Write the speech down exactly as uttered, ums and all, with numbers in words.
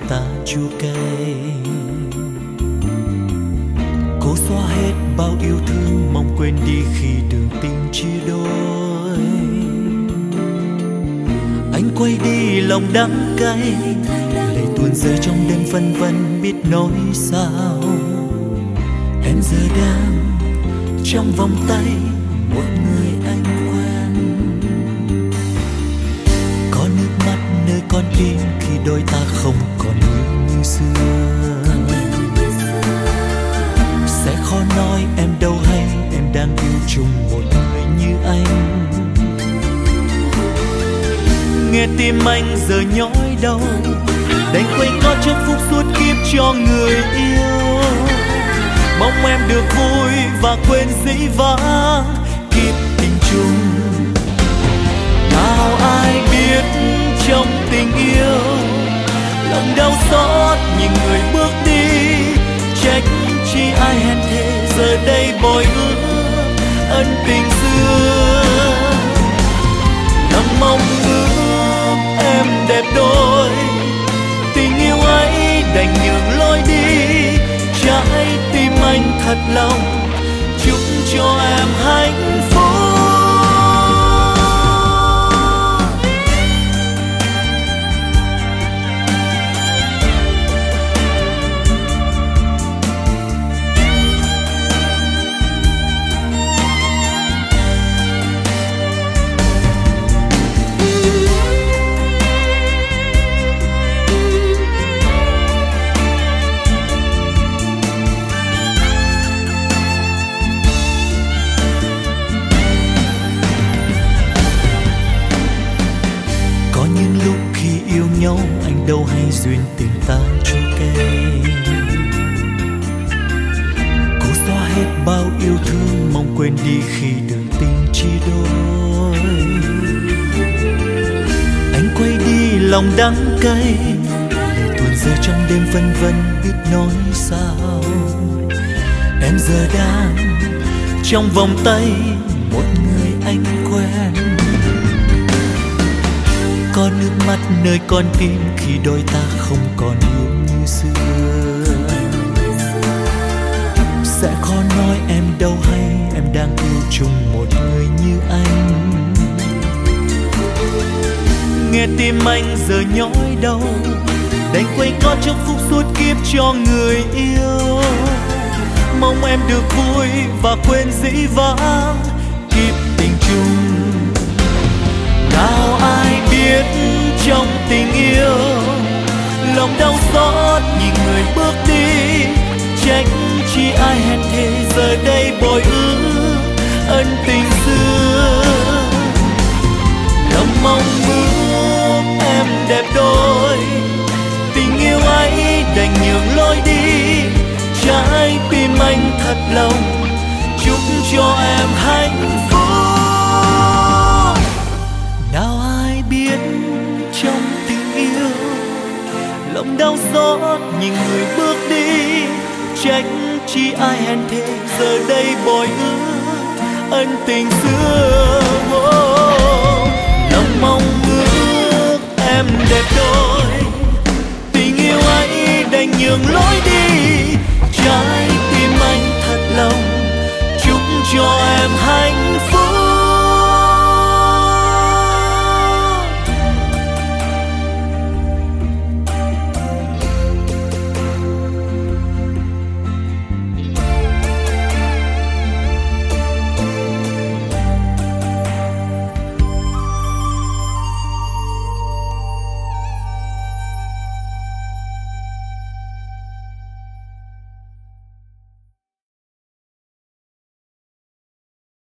ta chua cay. Cố xóa hết bao yêu thương, mong quên đi khi đường tình chia đôi. Anh quay đi lòng đắng cay, lệ tuôn rơi trong đêm phân vân biết nói sao. Em giờ đang trong vòng tay một người anh quen. Có nước mắt nơi con tim khi đôi ta không còn yêu như xưa. Sẽ khó nói em đâu hay em đang yêu chung một người như anh. Nghe tim anh giờ nhói đau, đành quay có trong phút suốt kiếp cho người yêu. Mong em được vui và quên dĩ vãng kiếp tình chung. Nào ai biết trong tình yêu, lòng đau xót nhìn người bước đi. Trách chi ai hèn thề giờ đây bồi ước ân tình xưa. Lòng mong ước em đẹp đôi, tình yêu ấy đành nhường lối đi. Trái tim anh thật lòng chúc cho em hạnh phúc. Anh đâu hay duyên tình ta chua cay. Cố xóa hết bao yêu thương, mong quên đi khi đường tình chia đôi. Anh quay đi lòng đắng cay, lệ tuôn rơi trong đêm phân vân biết nói sao. Em giờ đang trong vòng tay một người anh quen. Có nước mắt nơi con tim khi đôi ta không còn yêu như xưa. Sẽ khó nói em đâu hay em đang yêu chung một người như anh. Nghe tim anh giờ nhói đau, đành quay có trong phút suốt kiếp cho người yêu. Mong em được vui và quên dĩ vãng kiếp tình chung. Nào ai biết trong tình yêu, lòng đau xót nhìn người bước đi. Trách chi ai hèn thề giờ đây bồi ước ân tình xưa. Lòng mong ước em đẹp đôi, tình yêu ấy đành nhường lối đi. Trái tim anh thật lòng chúc cho em hạnh phúc. Nào ai biết trong tình yêu, lòng đau xót nhìn người bước đi. Trách chi ai hèn thề giờ đây bồi ước ân tình xưa. Oh, lòng mong ước em đẹp đôi, tình yêu ấy đành nhường lối đi. Trái